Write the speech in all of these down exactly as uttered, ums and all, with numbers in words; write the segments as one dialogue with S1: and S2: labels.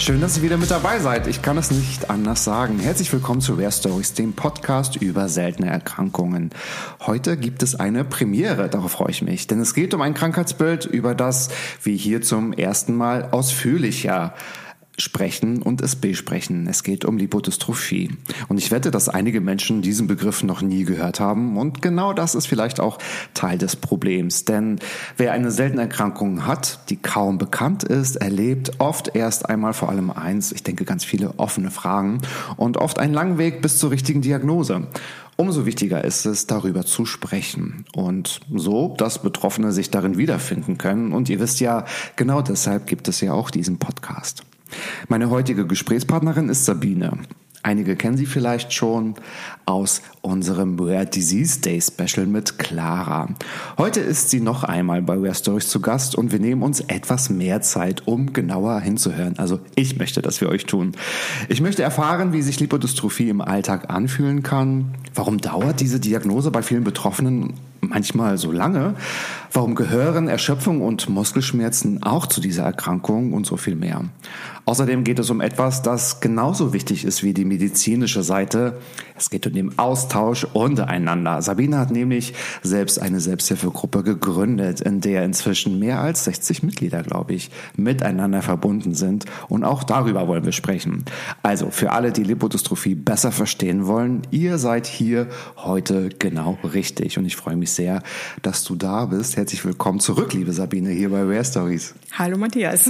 S1: Schön, dass ihr wieder mit dabei seid. Ich kann es nicht anders sagen. Herzlich willkommen zu Rare Stories, dem Podcast über seltene Erkrankungen. Heute gibt es eine Premiere, darauf freue ich mich. Denn es geht um ein Krankheitsbild, über das wir hier zum ersten Mal ausführlicher sprechen und es besprechen. Es geht um Lipodystrophie. Und ich wette, dass einige Menschen diesen Begriff noch nie gehört haben. Und genau das ist vielleicht auch Teil des Problems. Denn wer eine seltene Erkrankung hat, die kaum bekannt ist, erlebt oft erst einmal vor allem eins, ich denke ganz viele offene Fragen und oft einen langen Weg bis zur richtigen Diagnose. Umso wichtiger ist es, darüber zu sprechen und so, dass Betroffene sich darin wiederfinden können. Und ihr wisst ja, genau deshalb gibt es ja auch diesen Podcast. Meine heutige Gesprächspartnerin ist Sabine. Einige kennen sie vielleicht schon aus unserem Rare Disease Day Special mit Clara. Heute ist sie noch einmal bei Rare Stories zu Gast und wir nehmen uns etwas mehr Zeit, um genauer hinzuhören. Also ich möchte das für euch tun. Ich möchte erfahren, wie sich Lipodystrophie im Alltag anfühlen kann. Warum dauert diese Diagnose bei vielen Betroffenen manchmal so lange? Warum gehören Erschöpfung und Muskelschmerzen auch zu dieser Erkrankung und so viel mehr? Außerdem geht es um etwas, das genauso wichtig ist wie die medizinische Seite. Es geht um den Austausch untereinander. Sabine hat nämlich selbst eine Selbsthilfegruppe gegründet, in der inzwischen mehr als sechzig Mitglieder, glaube ich, miteinander verbunden sind. Und auch darüber wollen wir sprechen. Also für alle, die Lipodystrophie besser verstehen wollen, ihr seid hier heute genau richtig. Und ich freue mich sehr, dass du da bist. Herzlich willkommen zurück, liebe Sabine, hier bei Rare Stories.
S2: Hallo Matthias.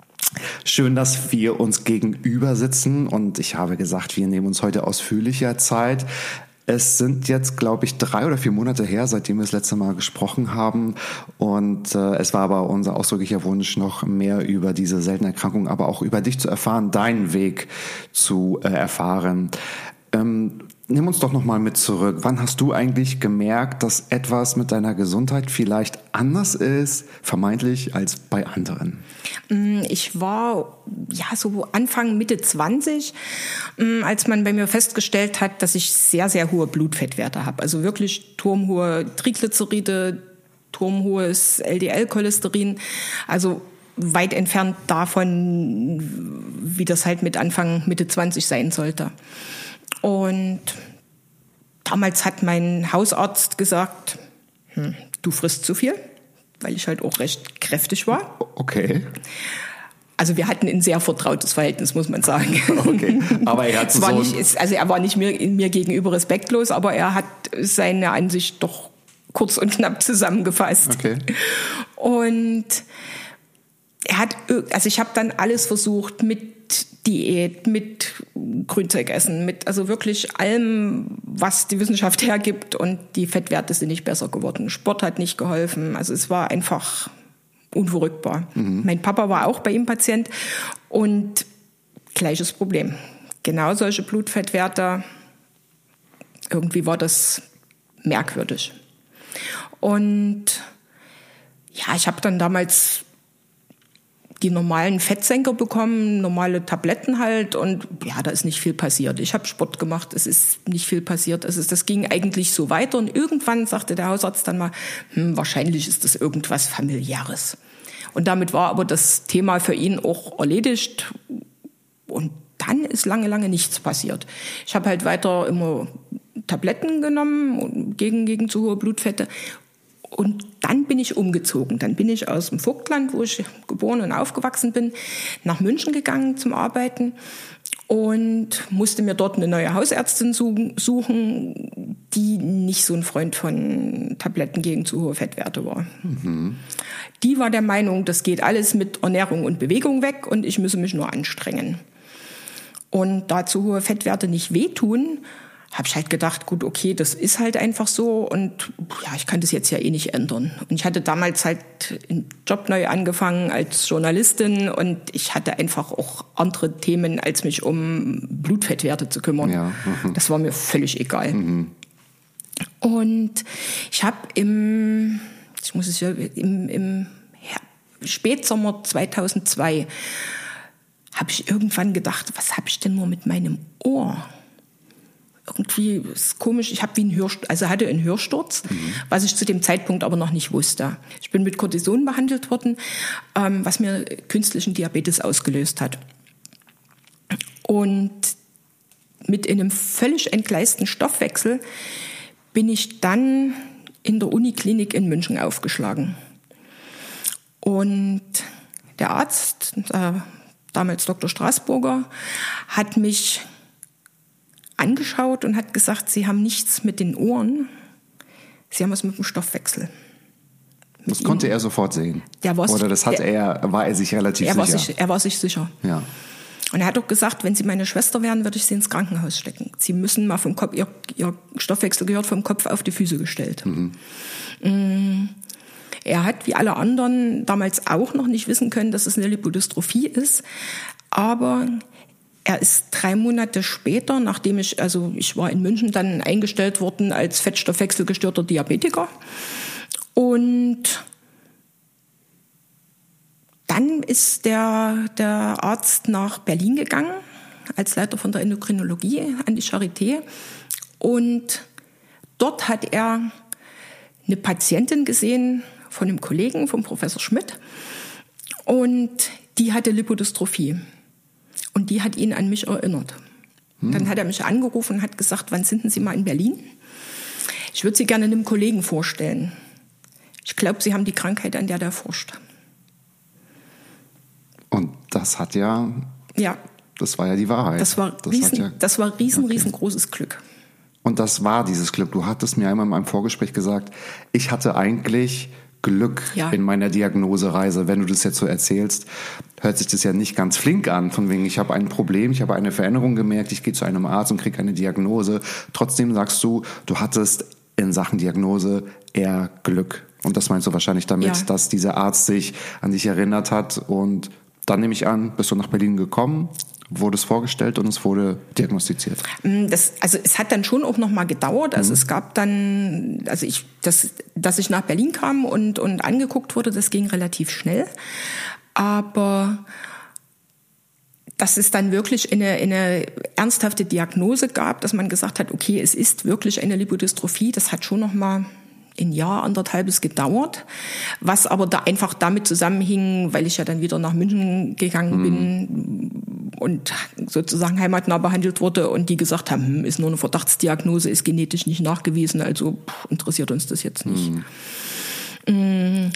S1: Schön, dass wir uns gegenüber sitzen und ich habe gesagt, wir nehmen uns heute ausführlicher Zeit. Es sind jetzt, glaube ich, drei oder vier Monate her, seitdem wir das letzte Mal gesprochen haben und äh, es war aber unser ausdrücklicher Wunsch, noch mehr über diese seltene Erkrankung, aber auch über dich zu erfahren, deinen Weg zu äh, erfahren. Ähm, Nimm uns doch noch mal mit zurück. Wann hast du eigentlich gemerkt, dass etwas mit deiner Gesundheit vielleicht anders ist, vermeintlich, als bei anderen?
S2: Ich war ja so Anfang, Mitte zwanzig, als man bei mir festgestellt hat, dass ich sehr, sehr hohe Blutfettwerte habe. Also wirklich turmhohe Triglyceride, turmhohes L D L-Cholesterin. Also weit entfernt davon, wie das halt mit Anfang, Mitte zwanzig sein sollte. Und damals hat mein Hausarzt gesagt, hm, du frisst zu viel, weil ich halt auch recht kräftig war.
S1: Okay.
S2: Also wir hatten ein sehr vertrautes Verhältnis, muss man sagen.
S1: Okay, aber er hat so
S2: war nicht, also er war nicht mir, mir gegenüber respektlos, aber er hat seine Ansicht doch kurz und knapp zusammengefasst.
S1: Okay.
S2: Und er hat, also ich habe dann alles versucht mit Diät, mit Grünzeugessen, mit also wirklich allem, was die Wissenschaft hergibt, und die Fettwerte sind nicht besser geworden. Sport hat nicht geholfen, also es war einfach unverrückbar. Mhm. Mein Papa war auch bei ihm Patient und gleiches Problem. Genau solche Blutfettwerte, irgendwie war das merkwürdig. Und ja, ich habe dann damals die normalen Fettsenker bekommen, normale Tabletten halt, und ja, da ist nicht viel passiert. Ich habe Sport gemacht, es ist nicht viel passiert. Es ist, das ging eigentlich so weiter und irgendwann sagte der Hausarzt dann mal, hm, wahrscheinlich ist das irgendwas Familiäres. Und damit war aber das Thema für ihn auch erledigt und dann ist lange, lange nichts passiert. Ich habe halt weiter immer Tabletten genommen gegen, gegen zu hohe Blutfette. Und dann bin ich umgezogen. Dann bin ich aus dem Vogtland, wo ich geboren und aufgewachsen bin, nach München gegangen zum Arbeiten und musste mir dort eine neue Hausärztin suchen, die nicht so ein Freund von Tabletten gegen zu hohe Fettwerte war. Mhm. Die war der Meinung, das geht alles mit Ernährung und Bewegung weg und ich müsse mich nur anstrengen. Und da zu hohe Fettwerte nicht wehtun, habe ich halt gedacht, gut, okay, das ist halt einfach so und ja, ich kann das jetzt ja eh nicht ändern. Und ich hatte damals halt einen Job neu angefangen als Journalistin und ich hatte einfach auch andere Themen, als mich um Blutfettwerte zu kümmern. Ja. Mhm. Das war mir völlig egal. Mhm. Und ich habe im, ich muss es ja, im, im Spätsommer zweitausendzwei habe ich irgendwann gedacht, was habe ich denn nur mit meinem Ohr? Irgendwie ist komisch, ich habe wie ein Hörsturz, also hatte einen Hörsturz, mhm. was ich zu dem Zeitpunkt aber noch nicht wusste. Ich bin mit Cortison behandelt worden, ähm, was mir künstlichen Diabetes ausgelöst hat. Und mit einem völlig entgleisten Stoffwechsel bin ich dann in der Uniklinik in München aufgeschlagen. Und der Arzt, äh, damals Doktor Straßburger, hat mich angeschaut und hat gesagt, Sie haben nichts mit den Ohren, Sie haben was mit dem Stoffwechsel.
S1: Das konnte er sofort sehen.
S2: Der war
S1: Oder das hat
S2: der,
S1: er, war er sich relativ
S2: er
S1: sicher?
S2: War sich, er war sich sicher.
S1: Ja.
S2: Und er hat auch gesagt, wenn Sie meine Schwester wären, würde ich Sie ins Krankenhaus stecken. Sie müssen mal vom Kopf, Ihr, Ihr Stoffwechsel gehört vom Kopf auf die Füße gestellt. Mhm. Er hat, wie alle anderen, damals auch noch nicht wissen können, dass es eine Lipodystrophie ist. Aber er ist drei Monate später, nachdem ich, also ich war in München dann eingestellt worden als fettstoffwechselgestörter Diabetiker. Und dann ist der, der Arzt nach Berlin gegangen, als Leiter von der Endokrinologie an die Charité. Und dort hat er eine Patientin gesehen von einem Kollegen, vom Professor Schmidt. Und die hatte Lipodystrophie. Und die hat ihn an mich erinnert. Hm. Dann hat er mich angerufen und hat gesagt, wann sind denn Sie mal in Berlin? Ich würde Sie gerne einem Kollegen vorstellen. Ich glaube, Sie haben die Krankheit, an der der forscht.
S1: Und das hat ja,
S2: ja,
S1: das war ja die Wahrheit.
S2: Das war, das riesen, ja, das war riesen, okay. riesengroßes Glück.
S1: Und das war dieses Glück. Du hattest mir einmal in meinem Vorgespräch gesagt, ich hatte eigentlich Glück ja. in meiner Diagnosereise. Wenn du das jetzt so erzählst, hört sich das ja nicht ganz flink an. Von wegen, ich habe ein Problem, ich habe eine Veränderung gemerkt, ich gehe zu einem Arzt und kriege eine Diagnose. Trotzdem sagst du, du hattest in Sachen Diagnose eher Glück. Und das meinst du wahrscheinlich damit, ja. dass dieser Arzt sich an dich erinnert hat. Und dann nehme ich an, bist du nach Berlin gekommen, wurde es vorgestellt und es wurde diagnostiziert.
S2: Das, also es hat dann schon auch noch mal gedauert. Also mhm. es gab dann, also ich, das, dass ich nach Berlin kam und, und angeguckt wurde, das ging relativ schnell. Aber dass es dann wirklich eine, eine ernsthafte Diagnose gab, dass man gesagt hat, okay, es ist wirklich eine Lipodystrophie, das hat schon noch mal ein Jahr, anderthalbes gedauert, was aber da einfach damit zusammenhing, weil ich ja dann wieder nach München gegangen mhm. bin und sozusagen heimatnah behandelt wurde und die gesagt haben, hm, ist nur eine Verdachtsdiagnose, ist genetisch nicht nachgewiesen, also pff, interessiert uns das jetzt nicht. Mhm.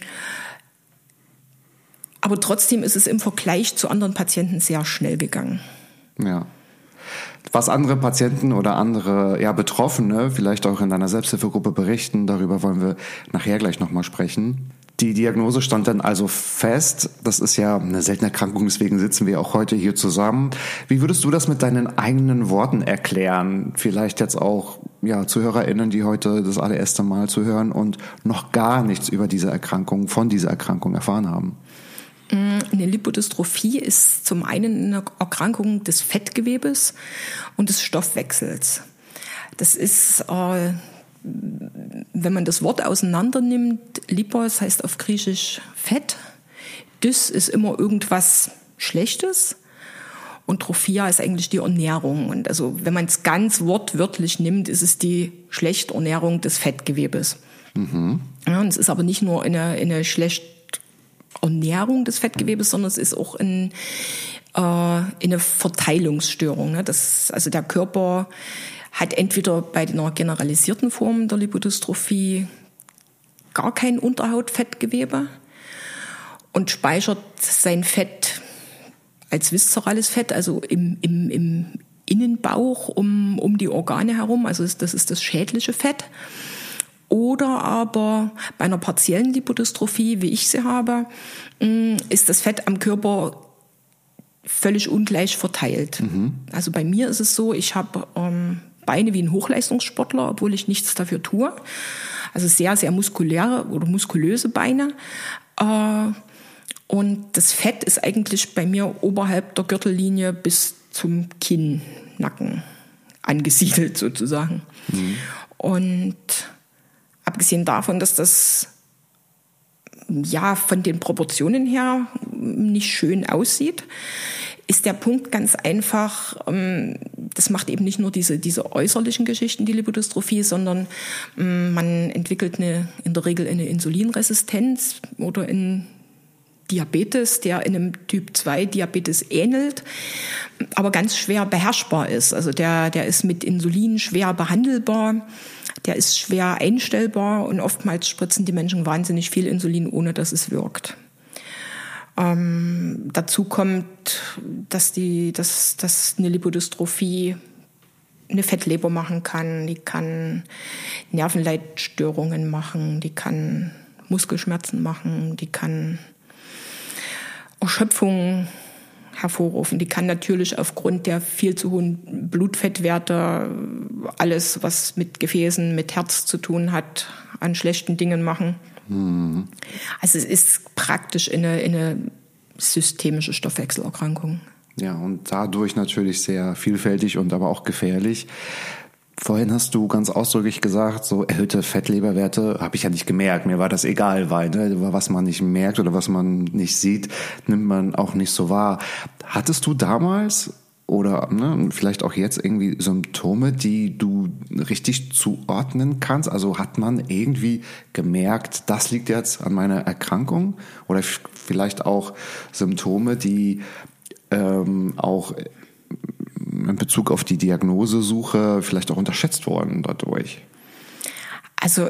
S2: Aber trotzdem ist es im Vergleich zu anderen Patienten sehr schnell gegangen.
S1: Ja. Was andere Patienten oder andere ja, Betroffene vielleicht auch in deiner Selbsthilfegruppe berichten, darüber wollen wir nachher gleich nochmal sprechen. Die Diagnose stand dann also fest. Das ist ja eine seltene Erkrankung, deswegen sitzen wir auch heute hier zusammen. Wie würdest du das mit deinen eigenen Worten erklären? Vielleicht jetzt auch ja, ZuhörerInnen, die heute das allererste Mal zuhören und noch gar nichts über diese Erkrankung, von dieser Erkrankung erfahren haben.
S2: Eine Lipodystrophie ist zum einen eine Erkrankung des Fettgewebes und des Stoffwechsels. Das ist, äh, wenn man das Wort auseinander nimmt, Lipos heißt auf Griechisch Fett, Dys ist immer irgendwas Schlechtes und Trophia ist eigentlich die Ernährung. Und also wenn man es ganz wortwörtlich nimmt, ist es die schlechte Ernährung des Fettgewebes. Mhm. Ja, und es ist aber nicht nur eine, eine schlechte Ernährung des Fettgewebes, sondern es ist auch ein, äh, eine Verteilungsstörung. Ne? Das, also der Körper hat entweder bei einer generalisierten Form der Lipodystrophie gar kein Unterhautfettgewebe und speichert sein Fett als viszerales Fett, also im, im, im Innenbauch um, um die Organe herum. Also das ist das schädliche Fett. Oder aber bei einer partiellen Lipodystrophie, wie ich sie habe, ist das Fett am Körper völlig ungleich verteilt. Mhm. Also bei mir ist es so, ich habe ähm, Beine wie ein Hochleistungssportler, obwohl ich nichts dafür tue. Also sehr, sehr muskuläre oder muskulöse Beine. Äh, und das Fett ist eigentlich bei mir oberhalb der Gürtellinie bis zum Kinnnacken angesiedelt sozusagen. Mhm. Und abgesehen davon, dass das ja von den Proportionen her nicht schön aussieht, ist der Punkt ganz einfach, das macht eben nicht nur diese, diese äußerlichen Geschichten, die Lipodystrophie, sondern man entwickelt eine, in der Regel eine Insulinresistenz oder in Diabetes, der in einem Typ zwei Diabetes ähnelt, aber ganz schwer beherrschbar ist. Also der, der ist mit Insulin schwer behandelbar, der ist schwer einstellbar und oftmals spritzen die Menschen wahnsinnig viel Insulin, ohne dass es wirkt. Ähm, dazu kommt, dass, die, dass, dass eine Lipodystrophie eine Fettleber machen kann, die kann Nervenleitstörungen machen, die kann Muskelschmerzen machen, die kann Erschöpfung hervorrufen. Die kann natürlich aufgrund der viel zu hohen Blutfettwerte alles, was mit Gefäßen, mit Herz zu tun hat, an schlechten Dingen machen. Mhm. Also es ist praktisch eine, eine systemische Stoffwechselerkrankung.
S1: Ja, und dadurch natürlich sehr vielfältig und aber auch gefährlich. Vorhin hast du ganz ausdrücklich gesagt, so erhöhte Fettleberwerte habe ich ja nicht gemerkt. Mir war das egal, weil ne, was man nicht merkt oder was man nicht sieht, nimmt man auch nicht so wahr. Hattest du damals oder ne, vielleicht auch jetzt irgendwie Symptome, die du richtig zuordnen kannst? Also hat man irgendwie gemerkt, das liegt jetzt an meiner Erkrankung? Oder vielleicht auch Symptome, die ähm, auch in Bezug auf die Diagnosesuche vielleicht auch unterschätzt worden dadurch?
S2: Also,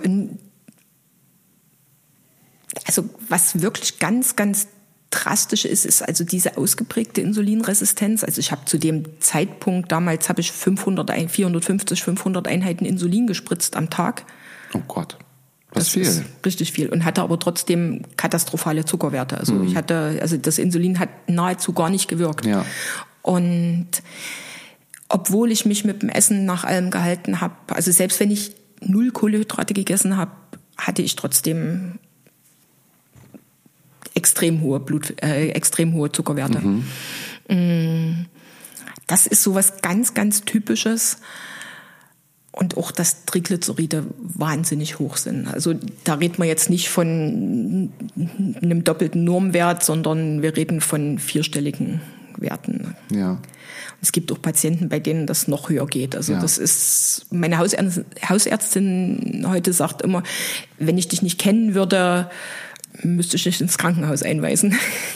S2: also was wirklich ganz, ganz drastisch ist, ist also diese ausgeprägte Insulinresistenz. Also ich habe zu dem Zeitpunkt, damals habe ich fünfhundert, vierhundertfünfzig, fünfhundert Einheiten Insulin gespritzt am Tag.
S1: Oh Gott. Das, das viel.
S2: Ist richtig viel und hatte aber trotzdem katastrophale Zuckerwerte. Also mhm. ich hatte, also das Insulin hat nahezu gar nicht gewirkt.
S1: Ja.
S2: Und obwohl ich mich mit dem Essen nach allem gehalten habe, also selbst wenn ich null Kohlenhydrate gegessen habe, hatte ich trotzdem extrem hohe Blut, äh, extrem hohe Zuckerwerte. Mhm. Das ist sowas ganz, ganz Typisches. Und auch, dass Triglyceride wahnsinnig hoch sind. Also da reden wir jetzt nicht von einem doppelten Normwert, sondern wir reden von vierstelligen Werten.
S1: Ja.
S2: Es gibt auch Patienten, bei denen das noch höher geht. Also
S1: ja.
S2: das ist, meine Hausärztin, Hausärztin heute sagt immer, wenn ich dich nicht kennen würde, müsste ich dich ins Krankenhaus einweisen.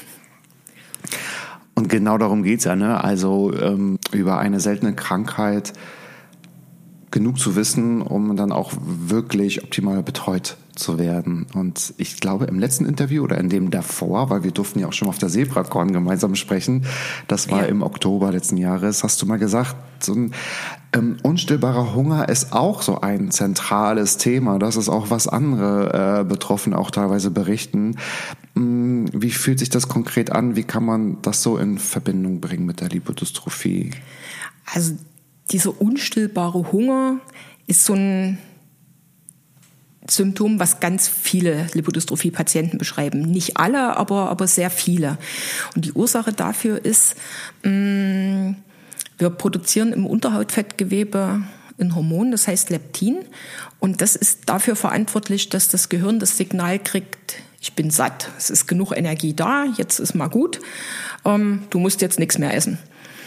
S1: Und genau darum geht's ja, ne? Also ähm, über eine seltene Krankheit genug zu wissen, um dann auch wirklich optimal betreut zu werden. Und ich glaube, im letzten Interview oder in dem davor, weil wir durften ja auch schon mal auf der SebraCon gemeinsam sprechen, das war ja im Oktober letzten Jahres, hast du mal gesagt, so ein ähm, unstillbarer Hunger ist auch so ein zentrales Thema. Das ist auch, was andere äh, Betroffene auch teilweise berichten. Hm, wie fühlt sich das konkret an? Wie kann man das so in Verbindung bringen mit der Lipodystrophie?
S2: Also dieser unstillbare Hunger ist so ein Symptom, was ganz viele Lipodystrophie-Patienten beschreiben. Nicht alle, aber, aber sehr viele. Und die Ursache dafür ist, mh, wir produzieren im Unterhautfettgewebe ein Hormon, das heißt Leptin. Und das ist dafür verantwortlich, dass das Gehirn das Signal kriegt, ich bin satt, es ist genug Energie da, jetzt ist mal gut, ähm, du musst jetzt nichts mehr essen.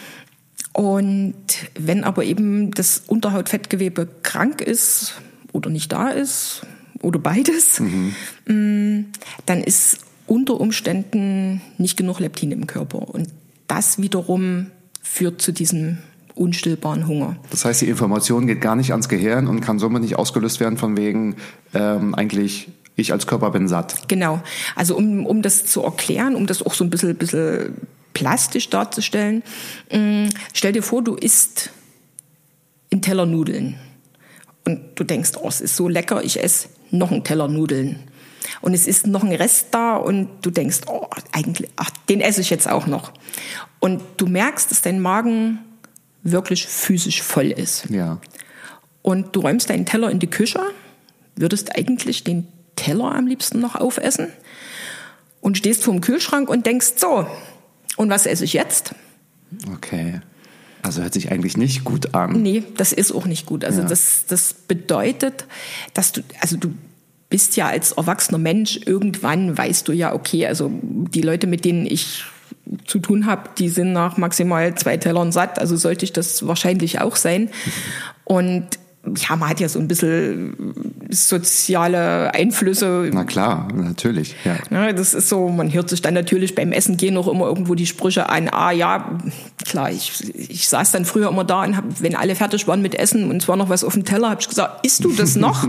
S2: Und wenn aber eben das Unterhautfettgewebe krank ist oder nicht da ist oder beides, mhm. dann ist unter Umständen nicht genug Leptin im Körper. Und das wiederum führt zu diesem unstillbaren Hunger.
S1: Das heißt, die Information geht gar nicht ans Gehirn und kann somit nicht ausgelöst werden von wegen ähm, eigentlich ich als Körper bin satt.
S2: Genau. Also um, um das zu erklären, um das auch so ein bisschen, bisschen plastisch darzustellen, äh, stell dir vor, du isst einen Teller Nudeln und du denkst, oh, es ist so lecker, ich esse noch einen Teller Nudeln. Und es ist noch ein Rest da und du denkst, oh, eigentlich, ach, den esse ich jetzt auch noch. Und du merkst, dass dein Magen wirklich physisch voll ist.
S1: Ja.
S2: Und du räumst deinen Teller in die Küche, würdest eigentlich den Teller am liebsten noch aufessen und stehst vor dem Kühlschrank und denkst, so, und was esse ich jetzt?
S1: Okay. Also hört sich eigentlich nicht gut an.
S2: Nee, das ist auch nicht gut. Also
S1: ja.
S2: das, das bedeutet, dass du, also du bist ja als erwachsener Mensch, irgendwann weißt du ja, okay, also die Leute, mit denen ich zu tun habe, die sind nach maximal zwei Tellern satt, also sollte ich das wahrscheinlich auch sein. Und ja, man hat ja so ein bisschen soziale Einflüsse.
S1: Na klar, natürlich. Ja.
S2: Ja, das ist so, man hört sich dann natürlich beim Essen gehen noch immer irgendwo die Sprüche an. Ah ja, klar, ich, ich saß dann früher immer da und hab, wenn alle fertig waren mit Essen und es war noch was auf dem Teller, habe ich gesagt, isst du das noch?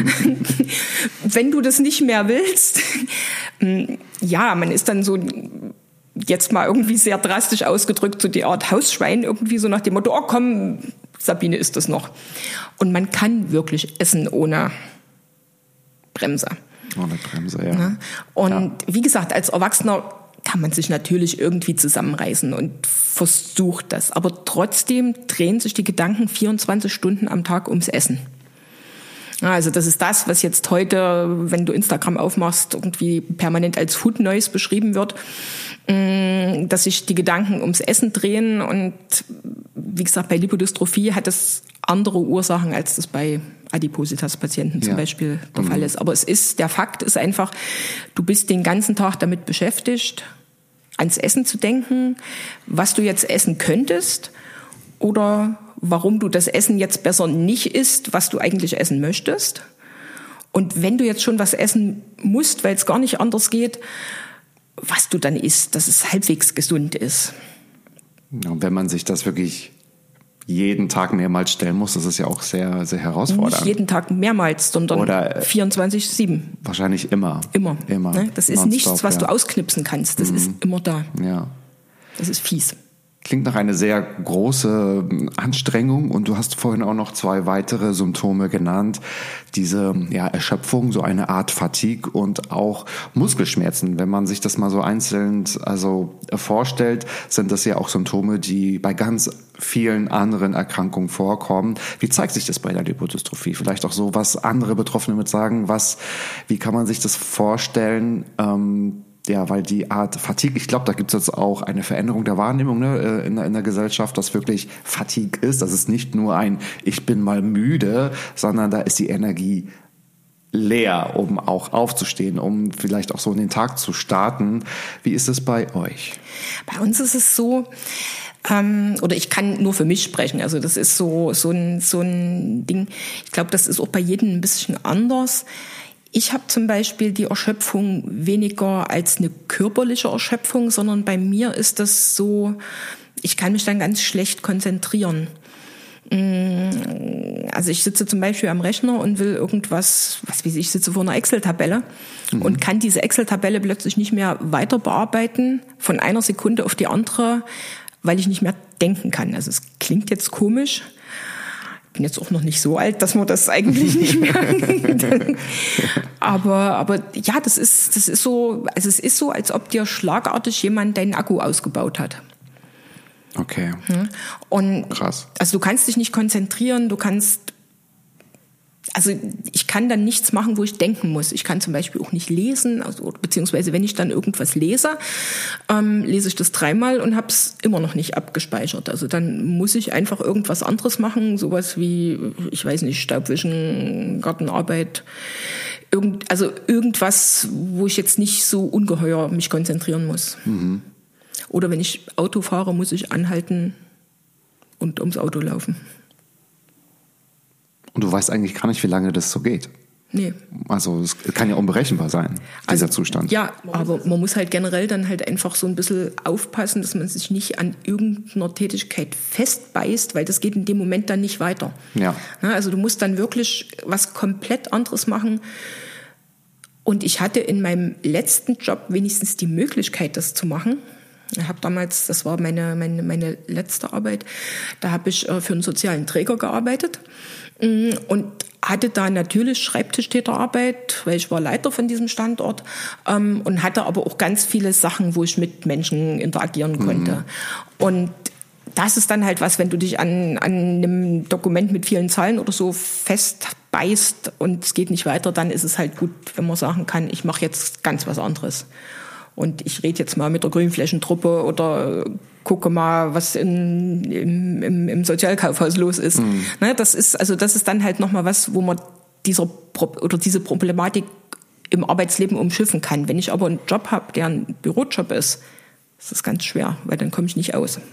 S2: Wenn du das nicht mehr willst. Ja, man ist dann so, jetzt mal irgendwie sehr drastisch ausgedrückt, so die Art Hausschwein, irgendwie so nach dem Motto, oh komm, Sabine isst das noch. Und man kann wirklich essen ohne Bremse.
S1: Ohne Bremse, ja.
S2: Ja? Und
S1: ja.
S2: wie gesagt, als Erwachsener kann man sich natürlich irgendwie zusammenreißen und versucht das. Aber trotzdem drehen sich die Gedanken vierundzwanzig Stunden am Tag ums Essen. Also das ist das, was jetzt heute, wenn du Instagram aufmachst, irgendwie permanent als Food Noise beschrieben wird, dass sich die Gedanken ums Essen drehen. Und wie gesagt, bei Lipodystrophie hat das andere Ursachen, als das bei Adipositas-Patienten zum ja. Beispiel der mhm. Fall ist. Aber es ist, der Fakt ist einfach, du bist den ganzen Tag damit beschäftigt, ans Essen zu denken, was du jetzt essen könntest oder warum du das Essen jetzt besser nicht isst, was du eigentlich essen möchtest. Und wenn du jetzt schon was essen musst, weil es gar nicht anders geht, was du dann isst, dass es halbwegs gesund ist.
S1: Und wenn man sich das wirklich jeden Tag mehrmals stellen muss, das ist ja auch sehr, sehr herausfordernd.
S2: Nicht jeden Tag mehrmals, sondern Oder vierundzwanzig sieben.
S1: Wahrscheinlich immer.
S2: Immer.
S1: immer.
S2: Ne? Das ist
S1: Nonstop,
S2: nichts, was
S1: ja.
S2: du ausknipsen kannst. Das mhm. ist immer da.
S1: Ja.
S2: Das ist fies.
S1: Klingt nach einer sehr große Anstrengung und du hast vorhin auch noch zwei weitere Symptome genannt. Diese ja, Erschöpfung, so eine Art Fatigue und auch Muskelschmerzen. Wenn man sich das mal so einzeln also vorstellt, sind das ja auch Symptome, die bei ganz vielen anderen Erkrankungen vorkommen. Wie zeigt sich das bei der Lipodystrophie? Vielleicht auch so, was andere Betroffene mit sagen, was, wie kann man sich das vorstellen? Ähm, Ja, weil die Art Fatigue, ich glaube, da gibt es jetzt auch eine Veränderung der Wahrnehmung ne, in, in der Gesellschaft, dass wirklich Fatigue ist. Das ist nicht nur ein ich bin mal müde, sondern da ist die Energie leer, um auch aufzustehen, um vielleicht auch so in den Tag zu starten. Wie ist es bei euch?
S2: Bei uns ist es so, ähm, oder ich kann nur für mich sprechen, also das ist so, so, ein, so ein Ding, ich glaube, das ist auch bei jedem ein bisschen anders. Ich habe zum Beispiel die Erschöpfung weniger als eine körperliche Erschöpfung, sondern bei mir ist das so, ich kann mich dann ganz schlecht konzentrieren. Also ich sitze zum Beispiel am Rechner und will irgendwas, was weiß ich, sitze vor einer Excel-Tabelle mhm. und kann diese Excel-Tabelle plötzlich nicht mehr weiter bearbeiten, von einer Sekunde auf die andere, weil ich nicht mehr denken kann. Also es klingt jetzt komisch. Ich bin jetzt auch noch nicht so alt, dass man das eigentlich nicht merkt. aber, aber ja, das ist, das ist so, also es ist so, als ob dir schlagartig jemand deinen Akku ausgebaut hat.
S1: Okay.
S2: Und
S1: krass.
S2: Also du kannst dich nicht konzentrieren, du kannst, also ich kann dann nichts machen, wo ich denken muss. Ich kann zum Beispiel auch nicht lesen, also, beziehungsweise wenn ich dann irgendwas lese, ähm, lese ich das dreimal und habe es immer noch nicht abgespeichert. Also dann muss ich einfach irgendwas anderes machen, sowas wie, ich weiß nicht, Staubwischen, Gartenarbeit, irgend, also irgendwas, wo ich jetzt nicht so ungeheuer mich konzentrieren muss. Mhm. Oder wenn ich Auto fahre, muss ich anhalten und ums Auto laufen.
S1: Und du weißt eigentlich gar nicht, wie lange das so geht.
S2: Nee.
S1: Also es kann ja unberechenbar sein, dieser
S2: also,
S1: Zustand.
S2: Ja, aber man muss halt generell dann halt einfach so ein bisschen aufpassen, dass man sich nicht an irgendeiner Tätigkeit festbeißt, weil das geht in dem Moment dann nicht weiter.
S1: Ja.
S2: Also du musst dann wirklich was komplett anderes machen. Und ich hatte in meinem letzten Job wenigstens die Möglichkeit, das zu machen. Ich habe damals, das war meine, meine, meine letzte Arbeit, da habe ich für einen sozialen Träger gearbeitet und hatte da natürlich Schreibtischtäterarbeit, weil ich war Leiter von diesem Standort ähm, und hatte aber auch ganz viele Sachen, wo ich mit Menschen interagieren konnte. Mhm. Und das ist dann halt was, wenn du dich an, an einem Dokument mit vielen Zahlen oder so festbeißt und es geht nicht weiter, dann ist es halt gut, wenn man sagen kann, ich mache jetzt ganz was anderes. Und ich rede jetzt mal mit der Grünflächentruppe oder gucke mal, was in, im, im, im Sozialkaufhaus los ist. Mhm. Ne, das ist, also das ist dann halt nochmal was, wo man dieser oder diese Problematik im Arbeitsleben umschiffen kann. Wenn ich aber einen Job habe, der ein Bürojob ist, ist das ganz schwer, weil dann komme ich nicht aus.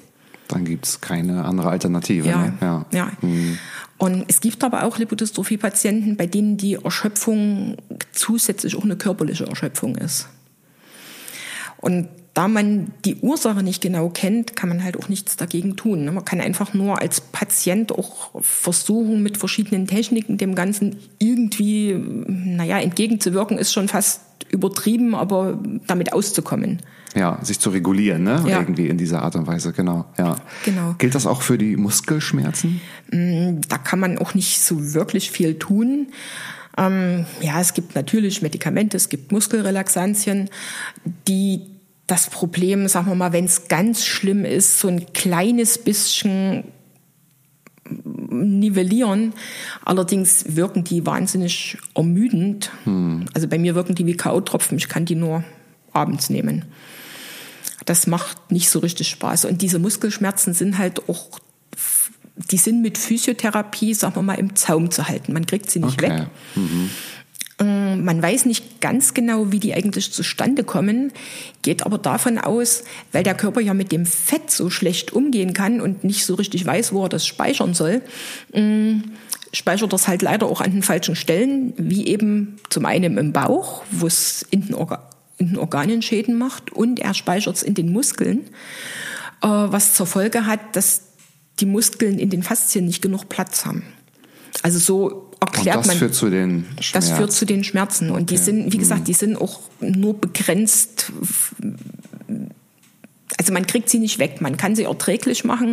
S1: Dann gibt es keine andere Alternative.
S2: Ja,
S1: ne? ja.
S2: ja. Mhm. Und es gibt aber auch Lipodystrophie-Patienten, bei denen die Erschöpfung zusätzlich auch eine körperliche Erschöpfung ist. Und da man die Ursache nicht genau kennt, kann man halt auch nichts dagegen tun. Man kann einfach nur als Patient auch versuchen, mit verschiedenen Techniken dem Ganzen irgendwie, naja, entgegenzuwirken, ist schon fast übertrieben, aber damit auszukommen.
S1: Ja, sich zu regulieren, ne?
S2: Ja.
S1: Irgendwie in dieser Art und Weise, genau. Ja.
S2: Genau.
S1: Gilt das auch für die Muskelschmerzen?
S2: Da kann man auch nicht so wirklich viel tun. Ähm, ja, es gibt natürlich Medikamente, es gibt Muskelrelaxantien, die das Problem, sagen wir mal, wenn es ganz schlimm ist, so ein kleines bisschen nivellieren. Allerdings wirken die wahnsinnig ermüdend. Hm. Also bei mir wirken die wie K O-Tropfen. Ich kann die nur abends nehmen. Das macht nicht so richtig Spaß. Und diese Muskelschmerzen sind halt auch, die sind mit Physiotherapie, sagen wir mal, im Zaum zu halten. Man kriegt sie nicht
S1: okay.
S2: weg.
S1: Mhm.
S2: Man weiß nicht ganz genau, wie die eigentlich zustande kommen, geht aber davon aus, weil der Körper ja mit dem Fett so schlecht umgehen kann und nicht so richtig weiß, wo er das speichern soll, speichert das halt leider auch an den falschen Stellen, wie eben zum einen im Bauch, wo es in den, Orga- in den Organen Schäden macht, und er speichert es in den Muskeln, was zur Folge hat, dass die Muskeln in den Faszien nicht genug Platz haben. Also so erklärt
S1: und das
S2: man.
S1: Führt zu den Schmerzen.
S2: Das führt zu den Schmerzen. Und
S1: okay.
S2: die sind, wie gesagt, die sind auch nur begrenzt. Also man kriegt sie nicht weg. Man kann sie erträglich machen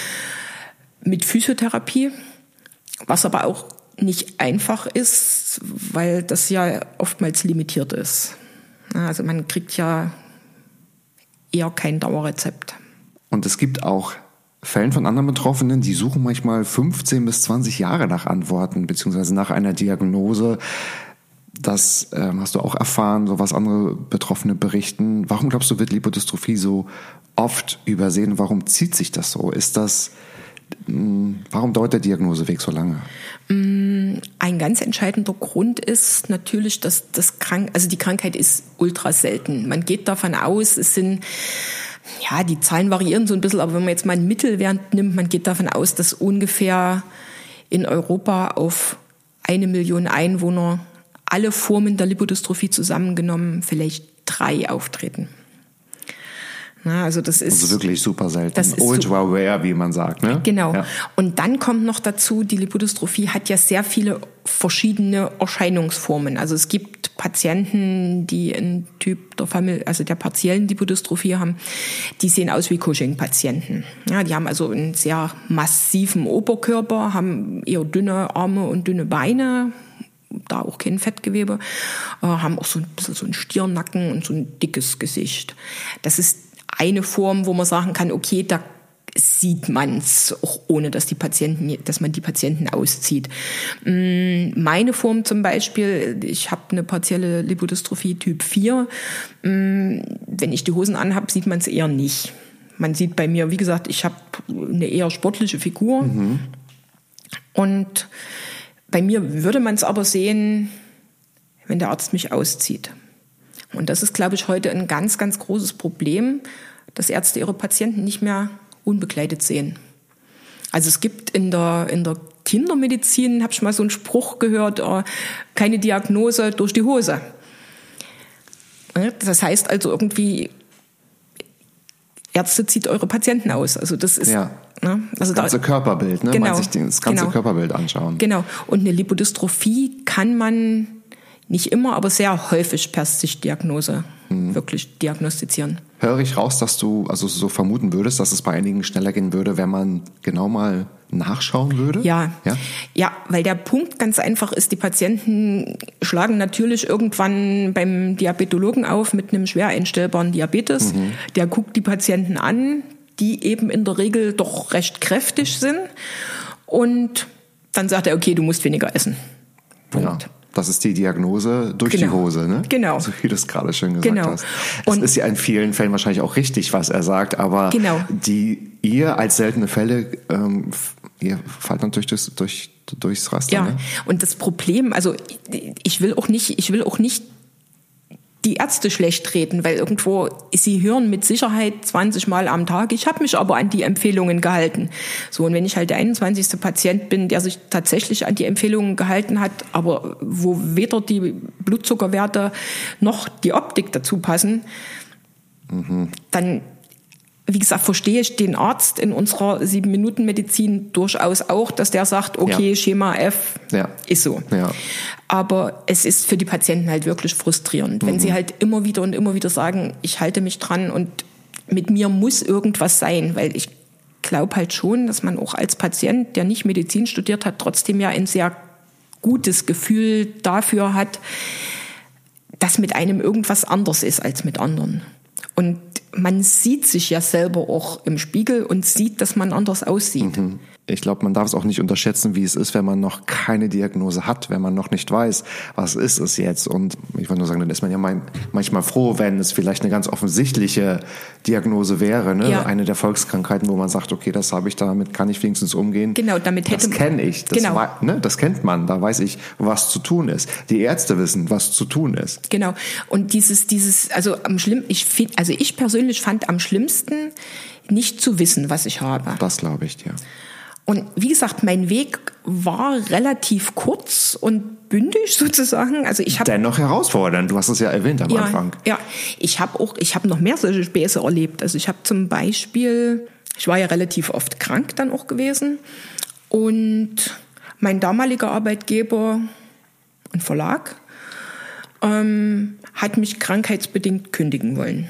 S2: mit Physiotherapie, was aber auch nicht einfach ist, weil das ja oftmals limitiert ist. Also man kriegt ja eher kein Dauerrezept.
S1: Und es gibt auch Fällen von anderen Betroffenen, die suchen manchmal fünfzehn bis zwanzig Jahre nach Antworten, beziehungsweise nach einer Diagnose. Das ähm, hast du auch erfahren, so was andere Betroffene berichten. Warum glaubst du, wird Lipodystrophie so oft übersehen? Warum zieht sich das so? Ist das, mh, warum dauert der Diagnoseweg so lange?
S2: Ein ganz entscheidender Grund ist natürlich, dass das krank, also die Krankheit ist ultra selten. Man geht davon aus, es sind Ja, die Zahlen variieren so ein bisschen, aber wenn man jetzt mal einen Mittelwert nimmt, man geht davon aus, dass ungefähr in Europa auf eine Million Einwohner alle Formen der Lipodystrophie zusammengenommen vielleicht drei auftreten. Na, also das ist
S1: also wirklich super selten.
S2: Das ist
S1: Ultra rare, wie man sagt. Ne?
S2: Genau.
S1: Ja.
S2: Und dann kommt noch dazu, die Lipodystrophie hat ja sehr viele verschiedene Erscheinungsformen. Also es gibt Patienten, die einen Typ der Familie, also der partiellen Lipodystrophie haben, die sehen aus wie Cushing-Patienten. Ja, die haben also einen sehr massiven Oberkörper, haben eher dünne Arme und dünne Beine, da auch kein Fettgewebe, äh, haben auch so ein bisschen so einen Stirnnacken und so ein dickes Gesicht. Das ist eine Form, wo man sagen kann, okay, da sieht man es, auch ohne dass die Patienten, dass man die Patienten auszieht. Meine Form zum Beispiel, ich habe eine partielle Lipodystrophie Typ vier. Wenn ich die Hosen anhabe, sieht man es eher nicht. Man sieht bei mir, wie gesagt, ich habe eine eher sportliche Figur. Mhm. Und bei mir würde man es aber sehen, wenn der Arzt mich auszieht. Und das ist, glaube ich, heute ein ganz, ganz großes Problem, dass Ärzte ihre Patienten nicht mehr unbekleidet sehen. Also es gibt in der, in der Kindermedizin, habe ich mal so einen Spruch gehört, äh, keine Diagnose durch die Hose. Das heißt also irgendwie, Ärzte zieht eure Patienten aus. Also das ist
S1: ja.
S2: ne? also
S1: das ganze
S2: da,
S1: Körperbild, ne?
S2: Genau,
S1: Man sich das ganze
S2: genau.
S1: Körperbild anschauen.
S2: Genau. Und eine Lipodystrophie kann man nicht immer, aber sehr häufig per Sichtdiagnose hm. wirklich diagnostizieren.
S1: Höre ich raus, dass du also so vermuten würdest, dass es bei einigen schneller gehen würde, wenn man genau mal nachschauen würde?
S2: Ja.
S1: Ja,
S2: ja, weil der Punkt ganz einfach ist, die Patienten schlagen natürlich irgendwann beim Diabetologen auf mit einem schwer einstellbaren Diabetes. Mhm. Der guckt die Patienten an, die eben in der Regel doch recht kräftig sind. Und dann sagt er, okay, du musst weniger essen. Punkt.
S1: Ja. Das ist die Diagnose durch
S2: genau.
S1: die Hose, ne?
S2: Genau.
S1: So wie du es gerade schön gesagt
S2: genau.
S1: hast. Es und ist ja in vielen Fällen wahrscheinlich auch richtig, was er sagt, aber
S2: genau.
S1: die ihr als seltene Fälle, ähm, ihr fallt natürlich durch, durch, durchs Raster.
S2: Ja,
S1: ne?
S2: Und das Problem, also ich will auch nicht, ich will auch nicht die Ärzte schlecht reden, weil irgendwo, sie hören mit Sicherheit zwanzig Mal am Tag, ich habe mich aber an die Empfehlungen gehalten. So, und wenn ich halt der einundzwanzigste Patient bin, der sich tatsächlich an die Empfehlungen gehalten hat, aber wo weder die Blutzuckerwerte noch die Optik dazu passen, mhm. dann, wie gesagt, verstehe ich den Arzt in unserer sieben-Minuten-Medizin durchaus auch, dass der sagt, okay, ja. Schema F
S1: ja.
S2: ist so.
S1: Ja.
S2: Aber es ist für die Patienten halt wirklich frustrierend, wenn mhm. sie halt immer wieder und immer wieder sagen, ich halte mich dran und mit mir muss irgendwas sein, weil ich glaube halt schon, dass man auch als Patient, der nicht Medizin studiert hat, trotzdem ja ein sehr gutes Gefühl dafür hat, dass mit einem irgendwas anders ist als mit anderen. Und man sieht sich ja selber auch im Spiegel und sieht, dass man anders aussieht.
S1: Mhm. Ich glaube, man darf es auch nicht unterschätzen, wie es ist, wenn man noch keine Diagnose hat, wenn man noch nicht weiß, was ist es jetzt. Und ich wollte nur sagen, dann ist man ja manchmal froh, wenn es vielleicht eine ganz offensichtliche Diagnose wäre, ne? Ja. Eine der Volkskrankheiten, wo man sagt, okay, das habe ich, damit kann ich wenigstens umgehen.
S2: Genau, damit hätte
S1: das kenne ich, das,
S2: genau.
S1: war, ne? Das kennt man, da weiß ich, was zu tun ist. Die Ärzte wissen, was zu tun ist.
S2: Genau. Und dieses, dieses, also am schlimm, ich finde, also ich persönlich fand am schlimmsten, nicht zu wissen, was ich habe.
S1: Das glaube ich, ja.
S2: Und wie gesagt, mein Weg war relativ kurz und bündig sozusagen. Also ich habe
S1: dennoch herausfordernd. Du hast es ja erwähnt am
S2: ja,
S1: Anfang.
S2: Ja, ich habe auch, ich habe noch mehr solche Späße erlebt. Also ich habe zum Beispiel, ich war ja relativ oft krank dann auch gewesen und mein damaliger Arbeitgeber, ein Verlag, ähm, hat mich krankheitsbedingt kündigen wollen.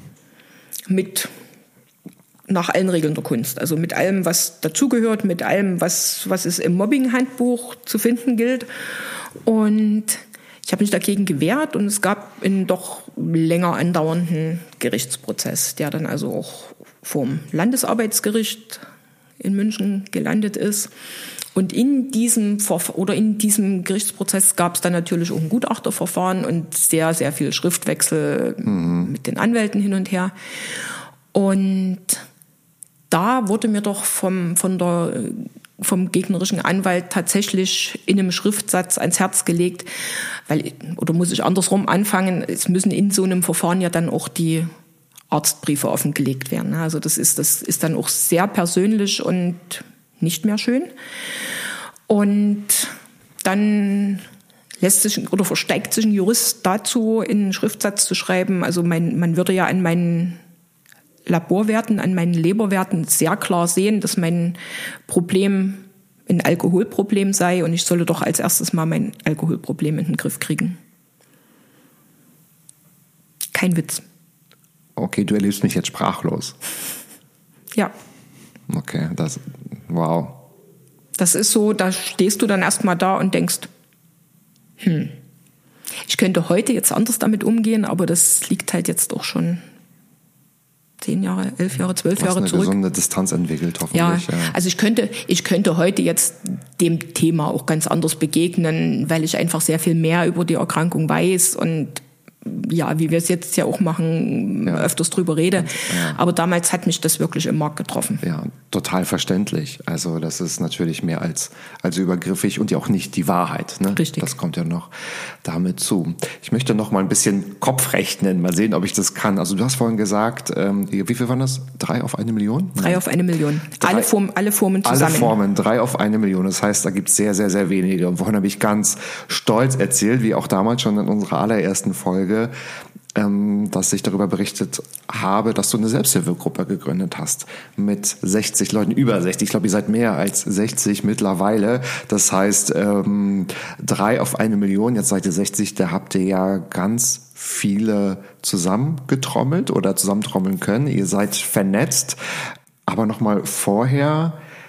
S2: Mit nach allen Regeln der Kunst, also mit allem, was dazugehört, mit allem, was, was es im Mobbing-Handbuch zu finden gilt. Und ich habe mich dagegen gewehrt und es gab einen doch länger andauernden Gerichtsprozess, der dann also auch vom Landesarbeitsgericht in München gelandet ist. Und in diesem oder in diesem Gerichtsprozess gab es dann natürlich auch ein Gutachterverfahren und sehr, sehr viel Schriftwechsel mhm. mit den Anwälten hin und her. Und da wurde mir doch vom, von der, vom gegnerischen Anwalt tatsächlich in einem Schriftsatz ans Herz gelegt, weil, oder muss ich andersrum anfangen, es müssen in so einem Verfahren ja dann auch die Arztbriefe offengelegt werden. Also das ist, das ist dann auch sehr persönlich und nicht mehr schön. Und dann lässt sich oder versteigt sich ein Jurist dazu, in einen Schriftsatz zu schreiben, also mein, man würde ja an meinen Laborwerten, an meinen Leberwerten sehr klar sehen, dass mein Problem ein Alkoholproblem sei und ich solle doch als erstes mal mein Alkoholproblem in den Griff kriegen. Kein Witz.
S1: Okay, du erlebst mich jetzt sprachlos.
S2: Ja.
S1: Okay, das, wow.
S2: Das ist so, da stehst du dann erstmal da und denkst, hm, ich könnte heute jetzt anders damit umgehen, aber das liegt halt jetzt auch schon zehn Jahre, elf Jahre, zwölf Jahre
S1: eine
S2: zurück.
S1: Gesunde Distanz entwickelt, hoffentlich.
S2: Ja,
S1: ja,
S2: also ich könnte, ich könnte heute jetzt dem Thema auch ganz anders begegnen, weil ich einfach sehr viel mehr über die Erkrankung weiß und ja, wie wir es jetzt ja auch machen, ja. öfters drüber rede. Ja. Aber damals hat mich das wirklich im Mark getroffen.
S1: Ja, total verständlich. Also das ist natürlich mehr als, als übergriffig und ja auch nicht die Wahrheit. Ne?
S2: Richtig.
S1: Das kommt ja noch damit zu. Ich möchte noch mal ein bisschen Kopf rechnen, mal sehen, ob ich das kann. Also du hast vorhin gesagt, ähm, wie viel waren das? Drei auf eine Million?
S2: Drei Nein. auf eine Million. Drei, alle, Form, alle Formen zusammen.
S1: Alle Formen, drei auf eine Million. Das heißt, da gibt es sehr, sehr, sehr wenige. Und vorhin habe ich ganz stolz erzählt, wie auch damals schon in unserer allerersten Folge, dass ich darüber berichtet habe, dass du eine Selbsthilfegruppe gegründet hast mit sechzig Leuten, über sechzig, ich glaube, ihr seid mehr als sechzig mittlerweile. Das heißt, ähm, drei auf eine Million, jetzt seid ihr sechzig, da habt ihr ja ganz viele zusammengetrommelt oder zusammentrommeln können. Ihr seid vernetzt. Aber nochmal vorher,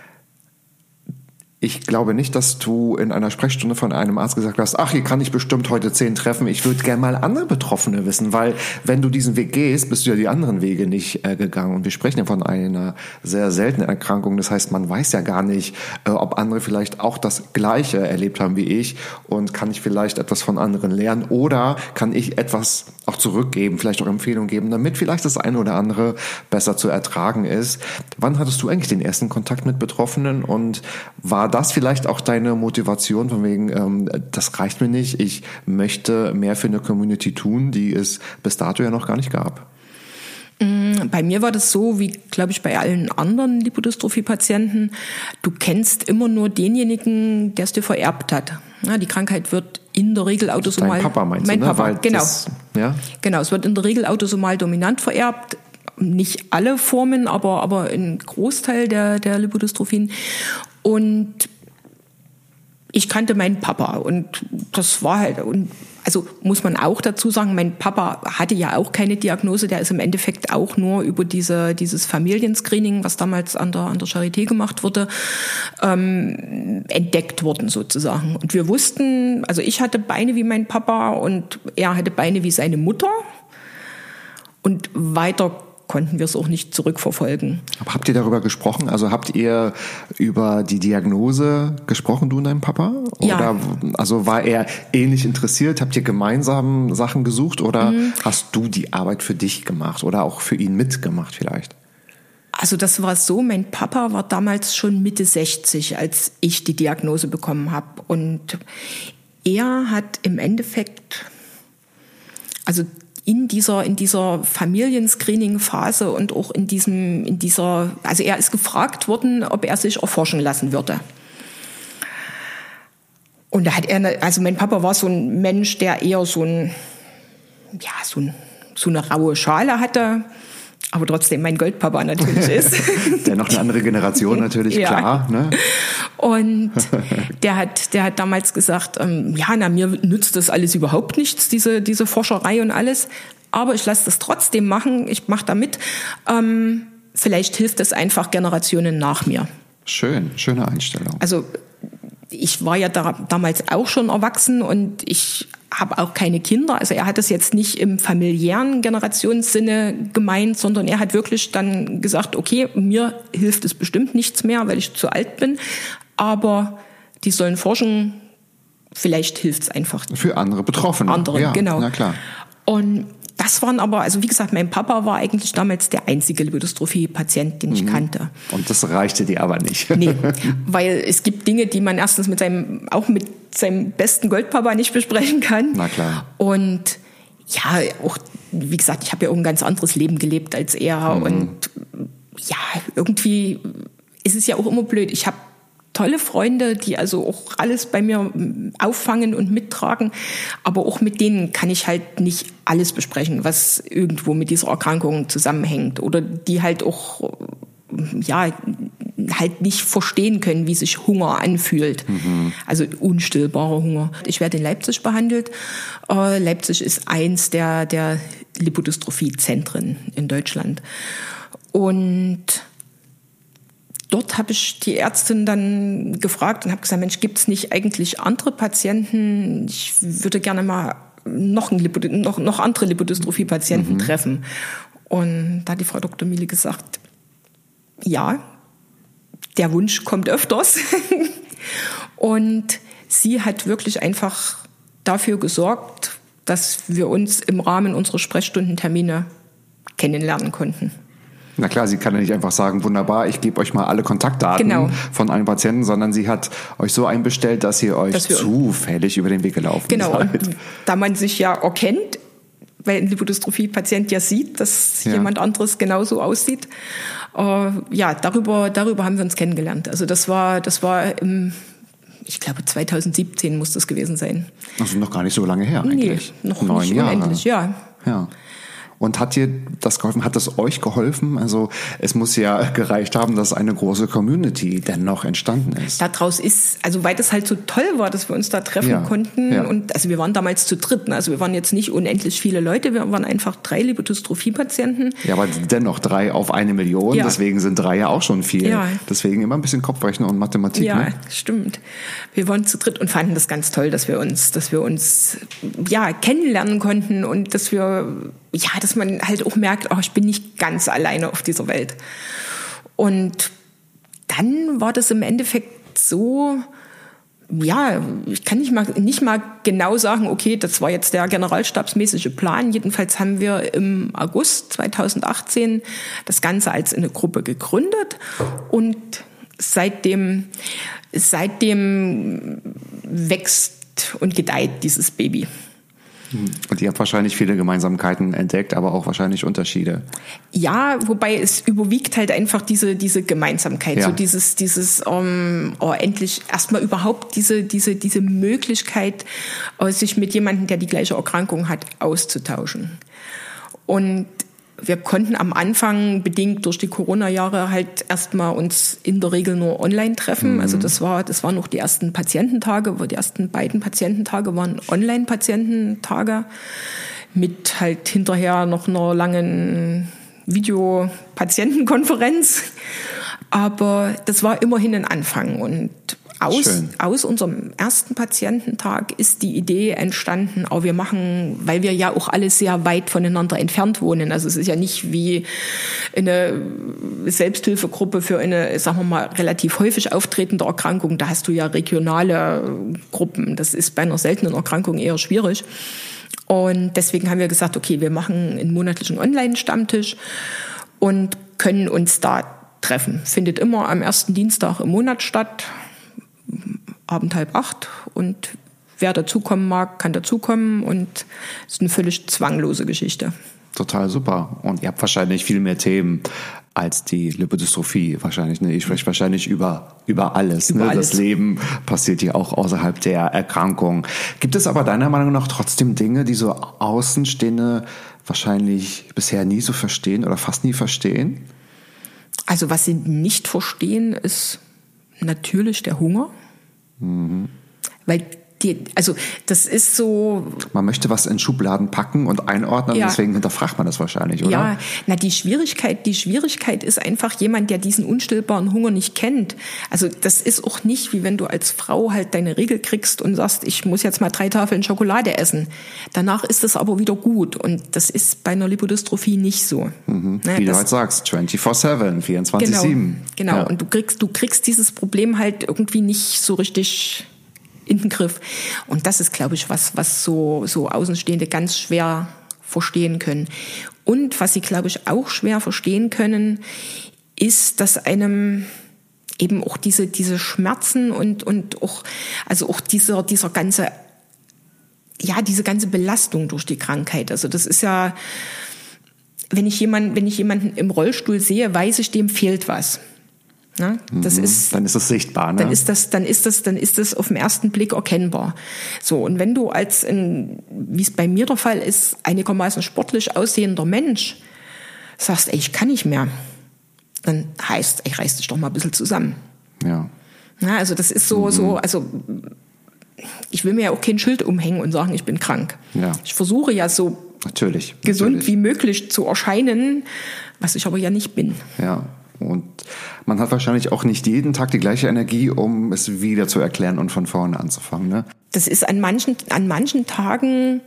S1: ich glaube nicht, dass du in einer Sprechstunde von einem Arzt gesagt hast, ach, hier kann ich bestimmt heute zehn treffen, ich würde gerne mal andere Betroffene wissen, weil wenn du diesen Weg gehst, bist du ja die anderen Wege nicht äh, gegangen. Und wir sprechen ja von einer sehr seltenen Erkrankung, das heißt, man weiß ja gar nicht, äh, ob andere vielleicht auch das Gleiche erlebt haben wie ich und kann ich vielleicht etwas von anderen lernen oder kann ich etwas auch zurückgeben, vielleicht auch Empfehlungen geben, damit vielleicht das eine oder andere besser zu ertragen ist. Wann hattest du eigentlich den ersten Kontakt mit Betroffenen und war das vielleicht auch deine Motivation von wegen, ähm, das reicht mir nicht, ich möchte mehr für eine Community tun, die es bis dato ja noch gar nicht gab?
S2: Bei mir war das so, wie, glaube ich, bei allen anderen Lipodystrophie-Patienten. Du kennst immer nur denjenigen, der es dir vererbt hat. Ja, die Krankheit wird in der Regel autosomal...
S1: Dein Papa meinst
S2: mein
S1: du, ne?
S2: Papa,
S1: Weil
S2: genau.
S1: Das, ja?
S2: Genau, es wird in der Regel autosomal dominant vererbt. Nicht alle Formen, aber, aber ein Großteil der, der Lipodystrophien. Und ich kannte meinen Papa und das war halt... Und also muss man auch dazu sagen, mein Papa hatte ja auch keine Diagnose, der ist im Endeffekt auch nur über diese, dieses Familienscreening, was damals an der, an der Charité gemacht wurde, ähm, entdeckt worden sozusagen. Und wir wussten, also ich hatte Beine wie mein Papa und er hatte Beine wie seine Mutter und weiter konnten wir es auch nicht zurückverfolgen.
S1: Aber habt ihr darüber gesprochen? Also habt ihr über die Diagnose gesprochen, du und dein Papa? Oder
S2: ja.
S1: Also war er ähnlich interessiert? Habt ihr gemeinsam Sachen gesucht oder mhm. hast du die Arbeit für dich gemacht oder auch für ihn mitgemacht vielleicht?
S2: Also das war so, mein Papa war damals schon Mitte sechzig, als ich die Diagnose bekommen habe. Und er hat im Endeffekt, also in dieser, in dieser Familienscreening-Phase und auch in diesem, in dieser, also er ist gefragt worden, ob er sich erforschen lassen würde. Und da hat er, also mein Papa war so ein Mensch, der eher so ein, ja, so, ein, so eine raue Schale hatte, aber trotzdem mein Goldpapa natürlich ist.
S1: Der noch eine andere Generation natürlich,
S2: ja.
S1: Klar. Ne?
S2: Und der hat, der hat damals gesagt, ähm, ja, na, mir nützt das alles überhaupt nichts, diese, diese Forscherei und alles, aber ich lasse das trotzdem machen, ich mache da mit. Ähm, vielleicht hilft es einfach Generationen nach mir.
S1: Schön, schöne Einstellung.
S2: Also ich war ja da, damals auch schon erwachsen und ich habe auch keine Kinder. Also er hat das jetzt nicht im familiären Generationssinne gemeint, sondern er hat wirklich dann gesagt, okay, mir hilft es bestimmt nichts mehr, weil ich zu alt bin, aber die sollen forschen, vielleicht hilft es einfach.
S1: Für andere Betroffene.
S2: Andere,
S1: ja,
S2: genau.
S1: Na klar.
S2: Und das waren aber, also wie gesagt, mein Papa war eigentlich damals der einzige Lipodystrophie-Patient, den ich mhm. kannte.
S1: Und das reichte dir aber nicht.
S2: Nee, weil es gibt Dinge, die man erstens mit seinem, auch mit seinem besten Goldpapa nicht besprechen kann.
S1: Na klar.
S2: Und ja, auch, wie gesagt, ich habe ja auch ein ganz anderes Leben gelebt als er. Mhm. Und ja, irgendwie ist es ja auch immer blöd. Ich habe tolle Freunde, die also auch alles bei mir auffangen und mittragen. Aber auch mit denen kann ich halt nicht alles besprechen, was irgendwo mit dieser Erkrankung zusammenhängt. Oder die halt auch, ja, halt nicht verstehen können, wie sich Hunger anfühlt. Mhm. Also unstillbarer Hunger. Ich werde in Leipzig behandelt. Äh, Leipzig ist eins der, der Lipodystrophie-Zentren in Deutschland. Und dort habe ich die Ärztin dann gefragt und habe gesagt, Mensch, gibt es nicht eigentlich andere Patienten? Ich würde gerne mal noch, ein Lipod- noch, noch andere Lipodystrophie-Patienten mhm. treffen. Und da hat die Frau Doktor Miele gesagt, ja, der Wunsch kommt öfters. Und sie hat wirklich einfach dafür gesorgt, dass wir uns im Rahmen unserer Sprechstundentermine kennenlernen konnten.
S1: Na klar, sie kann ja nicht einfach sagen, wunderbar, ich gebe euch mal alle Kontaktdaten genau. von einem Patienten, sondern sie hat euch so einbestellt, dass ihr euch dass zufällig über den Weg gelaufen
S2: genau.
S1: seid.
S2: Genau, und da man sich ja erkennt, weil ein Lipodystrophie-Patient ja sieht, dass ja. jemand anderes genauso aussieht, äh, ja, darüber, darüber haben wir uns kennengelernt. Also das war, das war im, ich glaube zweitausendsiebzehn muss das gewesen sein.
S1: Also noch gar nicht so lange her eigentlich.
S2: Nee, noch
S1: Neun
S2: nicht
S1: Jahre.
S2: Unendlich, ja.
S1: Ja. Und hat dir das geholfen? Hat das euch geholfen? Also es muss ja gereicht haben, dass eine große Community dennoch entstanden ist.
S2: Daraus ist, also weil das halt so toll war, dass wir uns da treffen ja, konnten. Ja. Und also wir waren damals zu dritt. Also wir waren jetzt nicht unendlich viele Leute, wir waren einfach drei Lipodystrophie-Patienten.
S1: Ja, aber dennoch drei auf eine Million. Ja. Deswegen sind drei ja auch schon viel. Ja. Deswegen immer ein bisschen Kopfrechnen und Mathematik.
S2: Ja,
S1: ne?
S2: Stimmt. Wir waren zu dritt und fanden das ganz toll, dass wir uns, dass wir uns ja kennenlernen konnten und dass wir ja, dass man halt auch merkt, oh, ich bin nicht ganz alleine auf dieser Welt. Und dann war das im Endeffekt so, ja, ich kann nicht mal, nicht mal genau sagen, okay, das war jetzt der generalstabsmäßige Plan. Jedenfalls haben wir im August zweitausendachtzehn das Ganze als eine Gruppe gegründet und seitdem, seitdem wächst und gedeiht dieses Baby.
S1: Und ihr habt wahrscheinlich viele Gemeinsamkeiten entdeckt, aber auch wahrscheinlich Unterschiede.
S2: Ja, wobei es überwiegt halt einfach diese diese Gemeinsamkeit, ja. so dieses dieses ähm, oh, endlich erstmal überhaupt diese diese diese Möglichkeit, sich mit jemandem, der die gleiche Erkrankung hat, auszutauschen. Und wir konnten am Anfang, bedingt durch die Corona-Jahre, halt erstmal uns in der Regel nur online treffen. Mhm. Also das war, das waren noch die ersten Patiententage, die ersten beiden Patiententage waren Online-Patiententage mit halt hinterher noch einer langen Videopatientenkonferenz. Aber das war immerhin ein Anfang und Aus, aus unserem ersten Patiententag ist die Idee entstanden, auch wir machen, weil wir ja auch alle sehr weit voneinander entfernt wohnen. Also es ist ja nicht wie eine Selbsthilfegruppe für eine, sagen wir mal, relativ häufig auftretende Erkrankung. Da hast du ja regionale Gruppen. Das ist bei einer seltenen Erkrankung eher schwierig. Und deswegen haben wir gesagt, okay, wir machen einen monatlichen Online-Stammtisch und können uns da treffen. Findet immer am ersten Dienstag im Monat statt. Abend halb acht und wer dazukommen mag, kann dazukommen und es ist eine völlig zwanglose Geschichte.
S1: Total super. Und ihr habt wahrscheinlich viel mehr Themen als die Lipodystrophie wahrscheinlich. Ne? Ich spreche wahrscheinlich über, über alles.
S2: Über
S1: ne?
S2: alles.
S1: Das Leben passiert ja auch außerhalb der Erkrankung. Gibt es aber deiner Meinung nach trotzdem Dinge, die so Außenstehende wahrscheinlich bisher nie so verstehen oder fast nie verstehen?
S2: Also was sie nicht verstehen, ist natürlich der Hunger. Mhm. Weil die, also das ist so.
S1: Man möchte was in Schubladen packen und einordnen, ja. Deswegen hinterfragt man das wahrscheinlich, oder?
S2: Ja, na die Schwierigkeit, die Schwierigkeit ist einfach jemand, der diesen unstillbaren Hunger nicht kennt. Also das ist auch nicht, wie wenn du als Frau halt deine Regel kriegst und sagst, ich muss jetzt mal drei Tafeln Schokolade essen. Danach ist es aber wieder gut und das ist bei einer Lipodystrophie nicht so.
S1: Mhm. Ne, wie du halt sagst, vierundzwanzig sieben, vierundzwanzig sieben.
S2: Genau, genau.
S1: Ja.
S2: Und du kriegst, du kriegst dieses Problem halt irgendwie nicht so richtig in den Griff. Und das ist, glaube ich, was, was so, so Außenstehende ganz schwer verstehen können. Und was sie, glaube ich, auch schwer verstehen können, ist, dass einem eben auch diese, diese Schmerzen und, und auch, also auch dieser, dieser ganze, ja, diese ganze Belastung durch die Krankheit. Also das ist ja, wenn ich jemanden, wenn ich jemanden im Rollstuhl sehe, weiß ich, dem fehlt was. Ne? Das
S1: mhm.
S2: ist,
S1: dann ist das sichtbar, ne?
S2: Dann ist das, dann ist das, dann ist das auf den ersten Blick erkennbar. So. Und wenn du als ein, wie es bei mir der Fall ist, einigermaßen sportlich aussehender Mensch sagst, ey, ich kann nicht mehr, dann heißt, ey, reiß dich doch mal ein bisschen zusammen.
S1: Ja.
S2: Ja, also das ist so, mhm. so, also, ich will mir ja auch kein Schild umhängen und sagen, ich bin krank.
S1: Ja.
S2: Ich versuche ja so
S1: natürlich,
S2: gesund
S1: natürlich.
S2: wie möglich zu erscheinen, was ich aber ja nicht bin.
S1: Ja. Und man hat wahrscheinlich auch nicht jeden Tag die gleiche Energie, um es wieder zu erklären und von vorne anzufangen, ne?
S2: Das ist an manchen, an manchen Tagen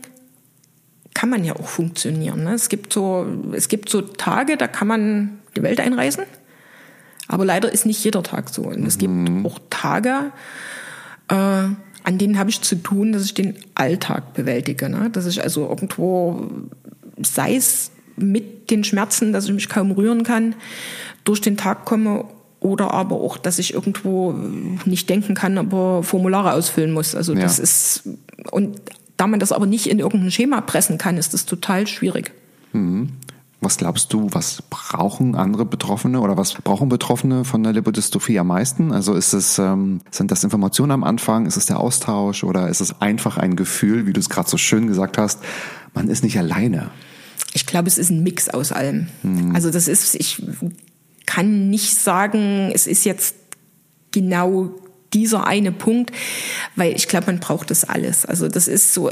S2: kann man ja auch funktionieren, ne? Es gibt so, es gibt so Tage, da kann man die Welt einreißen. Aber leider ist nicht jeder Tag so. Und es
S1: mhm.
S2: gibt auch Tage, äh, an denen habe ich zu tun, dass ich den Alltag bewältige, ne? Dass ich also irgendwo, sei es mit den Schmerzen, dass ich mich kaum rühren kann, durch den Tag komme oder aber auch, dass ich irgendwo nicht denken kann, aber Formulare ausfüllen muss. Also
S1: ja.
S2: das ist, und da man das aber nicht in irgendein Schema pressen kann, ist das total schwierig.
S1: Mhm. Was glaubst du, was brauchen andere Betroffene oder was brauchen Betroffene von der Lipodystrophie am meisten? Also ist es, ähm, sind das Informationen am Anfang, ist es der Austausch oder ist es einfach ein Gefühl, wie du es gerade so schön gesagt hast, man ist nicht alleine?
S2: Ich glaube, es ist ein Mix aus allem. Mhm. Also das ist, ich kann nicht sagen, es ist jetzt genau dieser eine Punkt, weil ich glaube, man braucht das alles. Also das ist so,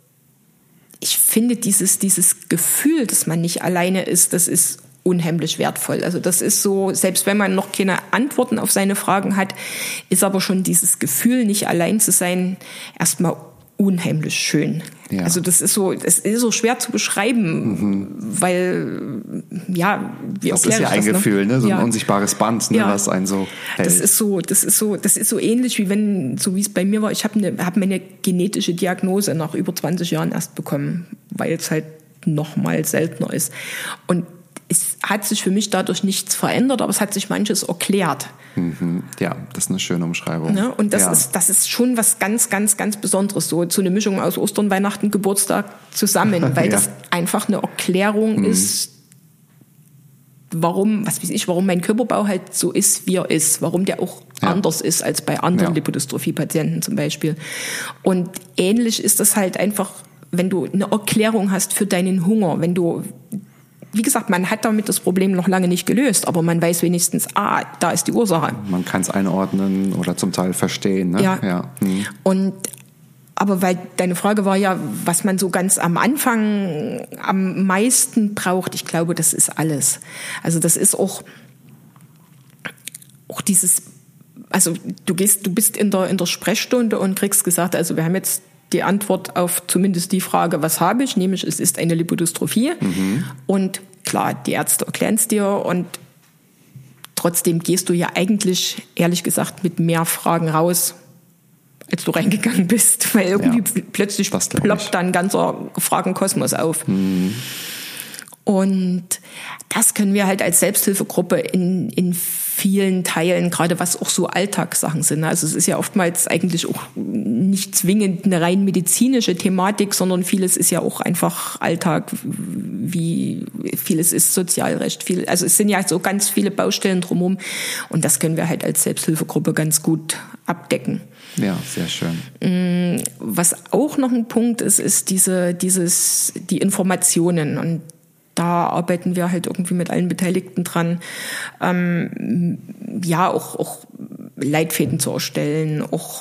S2: ich finde dieses, dieses Gefühl, dass man nicht alleine ist, das ist unheimlich wertvoll. Also das ist so, selbst wenn man noch keine Antworten auf seine Fragen hat, ist aber schon dieses Gefühl, nicht allein zu sein, erstmal unheimlich schön. Ja. Also das ist so, es ist so schwer zu beschreiben, mhm. weil, ja, wie
S1: das ist ja ein das, Gefühl, ne? So ein ja. unsichtbares Band, ne?
S2: Ja.
S1: Was einen so hält.
S2: Das ist so, das ist so, das ist so ähnlich wie wenn, so wie es bei mir war. Ich habe eine, habe meine genetische Diagnose nach über zwanzig Jahren erst bekommen, weil es halt noch mal seltener ist. Und es hat sich für mich dadurch nichts verändert, aber es hat sich manches erklärt.
S1: Mhm. Ja, das ist eine schöne Umschreibung.
S2: Ne? Und das
S1: ja.
S2: ist, das ist schon was ganz, ganz, ganz Besonderes, so, so eine Mischung aus Ostern, Weihnachten, Geburtstag zusammen, weil ja. das einfach eine Erklärung mhm. ist, warum, was weiß ich, warum mein Körperbau halt so ist, wie er ist, warum der auch ja. anders ist als bei anderen ja. Lipodystrophie-Patienten zum Beispiel. Und ähnlich ist das halt einfach, wenn du eine Erklärung hast für deinen Hunger, wenn du, wie gesagt, man hat damit das Problem noch lange nicht gelöst, aber man weiß wenigstens, ah, da ist die Ursache.
S1: Man kann es einordnen oder zum Teil verstehen. Ne?
S2: Ja.
S1: ja. Mhm.
S2: Und aber weil deine Frage war ja, was man so ganz am Anfang am meisten braucht, ich glaube, das ist alles. Also das ist auch, auch dieses, also du gehst, du bist in der, in der Sprechstunde und kriegst gesagt, also wir haben jetzt die Antwort auf zumindest die Frage, was habe ich, nämlich es ist eine Lipodystrophie. Mhm. Und klar, die Ärzte erklären es dir und trotzdem gehst du ja eigentlich, ehrlich gesagt, mit mehr Fragen raus, als du reingegangen bist, weil irgendwie ja, plötzlich ploppt da ein ganzer Fragenkosmos auf. Mhm. Und das können wir halt als Selbsthilfegruppe in, in vielen Teilen, gerade was auch so Alltagssachen sind. Also es ist ja oftmals eigentlich auch nicht zwingend eine rein medizinische Thematik, sondern vieles ist ja auch einfach Alltag, wie vieles ist Sozialrecht. Viel, also es sind ja so ganz viele Baustellen drumherum und das können wir halt als Selbsthilfegruppe ganz gut abdecken.
S1: Ja, sehr schön.
S2: Was auch noch ein Punkt ist, ist diese, dieses, die Informationen. Und da arbeiten wir halt irgendwie mit allen Beteiligten dran, ähm, ja, auch, auch Leitfäden zu erstellen, auch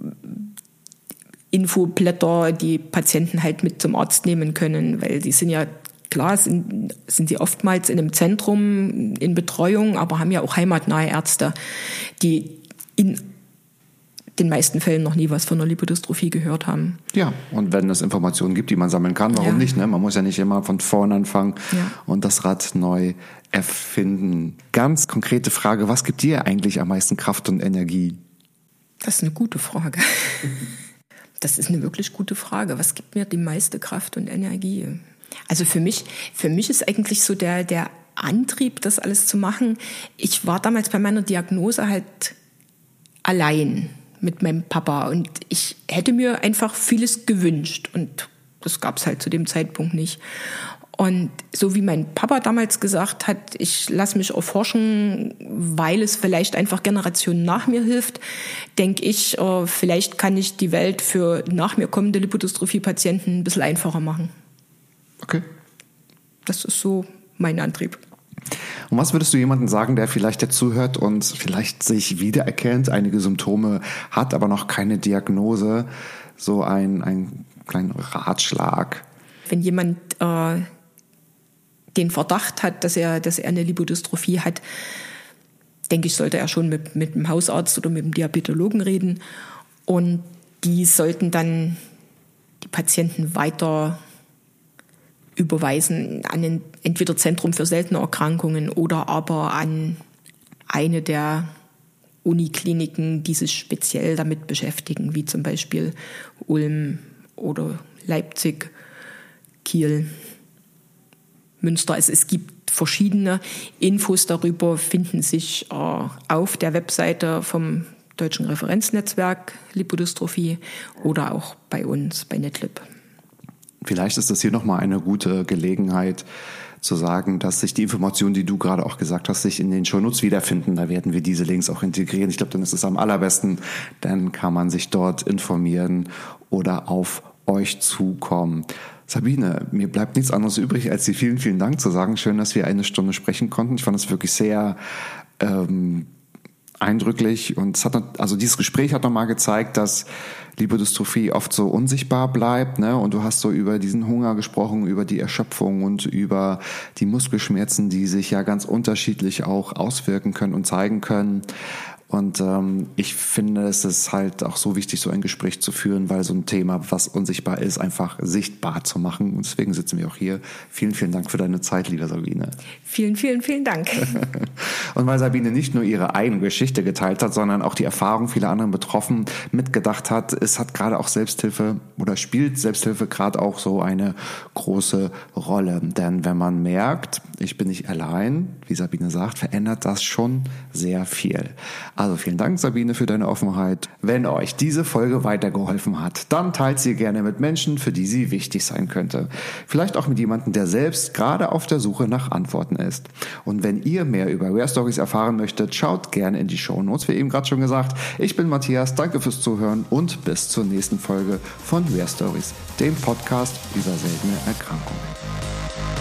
S2: Infoblätter, die Patienten halt mit zum Arzt nehmen können, weil die sind ja, klar, sind, sind sie oftmals in einem Zentrum in Betreuung, aber haben ja auch heimatnahe Ärzte, die in den meisten Fällen noch nie was von einer Lipodystrophie gehört haben.
S1: Ja, und wenn es Informationen gibt, die man sammeln kann, warum ja. nicht? Ne? Man muss ja nicht immer von vorn anfangen ja. und das Rad neu erfinden. Ganz konkrete Frage, was gibt dir eigentlich am meisten Kraft und Energie?
S2: Das ist eine gute Frage. Das ist eine wirklich gute Frage. Was gibt mir die meiste Kraft und Energie? Also für mich, für mich ist eigentlich so der, der Antrieb, das alles zu machen. Ich war damals bei meiner Diagnose halt allein mit meinem Papa und ich hätte mir einfach vieles gewünscht und das gab es halt zu dem Zeitpunkt nicht. Und so wie mein Papa damals gesagt hat, ich lasse mich erforschen, weil es vielleicht einfach Generationen nach mir hilft, denke ich, äh, vielleicht kann ich die Welt für nach mir kommende Lipodystrophie-Patienten ein bisschen einfacher machen.
S1: Okay.
S2: Das ist so mein Antrieb.
S1: Und was würdest du jemandem sagen, der vielleicht jetzt zuhört und vielleicht sich wiedererkennt, einige Symptome hat, aber noch keine Diagnose, so ein, ein kleinen Ratschlag?
S2: Wenn jemand äh, den Verdacht hat, dass er, dass er eine Lipodystrophie hat, denke ich, sollte er schon mit, mit dem Hausarzt oder mit dem Diabetologen reden. Und die sollten dann die Patienten weiter überweisen an ein entweder Zentrum für seltene Erkrankungen oder aber an eine der Unikliniken, die sich speziell damit beschäftigen, wie zum Beispiel Ulm oder Leipzig, Kiel, Münster. Also es gibt verschiedene Infos darüber, finden sich äh, auf der Webseite vom Deutschen Referenznetzwerk Lipodystrophie oder auch bei uns, bei NetLib.
S1: Vielleicht ist das hier nochmal eine gute Gelegenheit zu sagen, dass sich die Informationen, die du gerade auch gesagt hast, sich in den Shownotes wiederfinden. Da werden wir diese Links auch integrieren. Ich glaube, dann ist es am allerbesten. Dann kann man sich dort informieren oder auf euch zukommen. Sabine, mir bleibt nichts anderes übrig, als dir vielen, vielen Dank zu sagen. Schön, dass wir eine Stunde sprechen konnten. Ich fand es wirklich sehr ähm, eindrücklich und es hat, also dieses Gespräch hat nochmal gezeigt, dass Lipodystrophie oft so unsichtbar bleibt, ne? Und du hast so über diesen Hunger gesprochen, über die Erschöpfung und über die Muskelschmerzen, die sich ja ganz unterschiedlich auch auswirken können und zeigen können. Und ähm, ich finde, es ist halt auch so wichtig, so ein Gespräch zu führen, weil so ein Thema, was unsichtbar ist, einfach sichtbar zu machen. Und deswegen sitzen wir auch hier. Vielen, vielen Dank für deine Zeit, liebe Sabine.
S2: Vielen, vielen, vielen Dank.
S1: Und weil Sabine nicht nur ihre eigene Geschichte geteilt hat, sondern auch die Erfahrung vieler anderen Betroffenen mitgedacht hat, es hat gerade auch Selbsthilfe oder spielt Selbsthilfe gerade auch so eine große Rolle. Denn wenn man merkt, ich bin nicht allein, wie Sabine sagt, verändert das schon sehr viel. Also vielen Dank, Sabine, für deine Offenheit. Wenn euch diese Folge weitergeholfen hat, dann teilt sie gerne mit Menschen, für die sie wichtig sein könnte. Vielleicht auch mit jemandem, der selbst gerade auf der Suche nach Antworten ist. Und wenn ihr mehr über Rare Stories erfahren möchtet, schaut gerne in die Shownotes, wie eben gerade schon gesagt. Ich bin Matthias, danke fürs Zuhören und bis zur nächsten Folge von Rare Stories, dem Podcast über seltene Erkrankungen.